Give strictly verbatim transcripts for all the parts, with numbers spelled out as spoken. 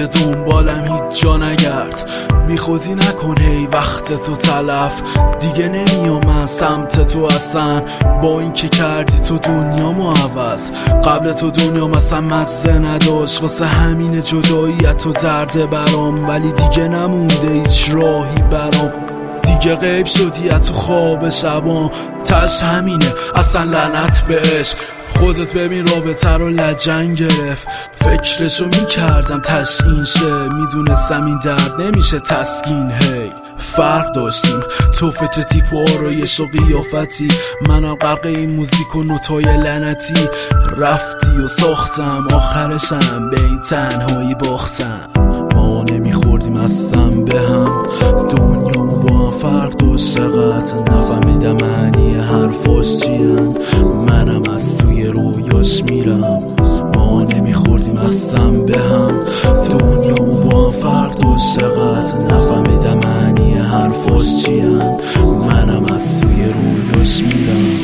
دیگه دنبالم هیچ جا نگرد، بی خودی نکن هی وقت تو تلف، دیگه نمیام من سمت تو اصلا، با این که کردی تو دنیامو عوض. قبل تو دنیا مثلا مزه نداشت، واسه همین جداییت تو درد برام، ولی دیگه نمونده هیچ راهی برام، دیگه غیب شدی از تو خواب شبان، تش همینه اصلا لعنت به عشق. خودت ببین رابطه رو لجنگ گرفت، فکرشو میکردم تش این شه، میدونستم این درد نمیشه تسکین. هی فرق داشتیم، تو فکر تیپ و آرایش و قیافتی، منم غرق این موزیک و نوتای لعنتی. رفتی و ساختم آخرشم به این تنهایی باختم، ما نمیخوردیم اصلا به هم، دنیامو با هم فرق داشت چقدر، نفهمیدم معنی حرفاش چیان، منم از توی رویاش میرم. ما نمیخوردیم اصلا به هم، دنیامو با هم فرق داشت چقدر، نفهمیدم معنی حرفاش چیان، منم از توی رویاش میرم.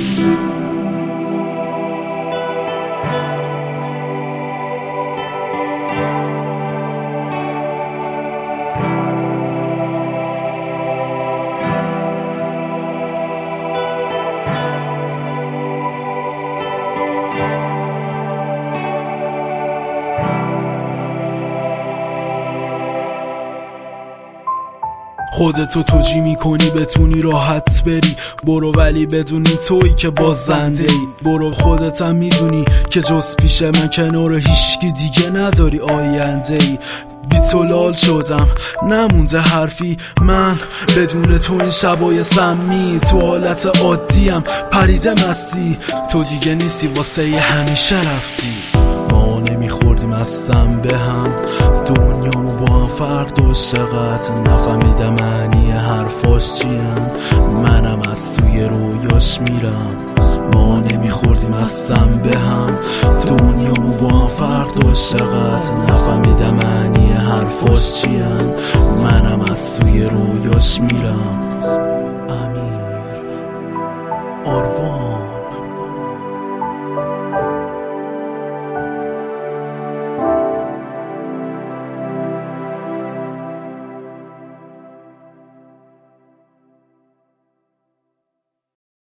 خودتو توجی میکنی بتونی راحت بری، برو ولی بدونی تویی که بازنده ای، برو خودتم میدونی که جز پیش من کنار هیشکی دیگه نداری آینده ای. بی تو لال شدم نمونده حرفی، من بدون تو این شبای سمی، تو حالت عادیم پریده مستی، تو دیگه نیستی واسه ی همیشه رفتی. ما نمیخوردیم اصلا به هم، دنیامو با هم فرق داشت چقدر، نفهمیدم معنی حرفاش چیان، منم از توی رویاش میرم. ما نمیخوردیم اصلا به هم، دنیامو با هم فرق داشت چقدر، نفهمیدم معنی حرفاش چیان، منم از توی رویاش میرم.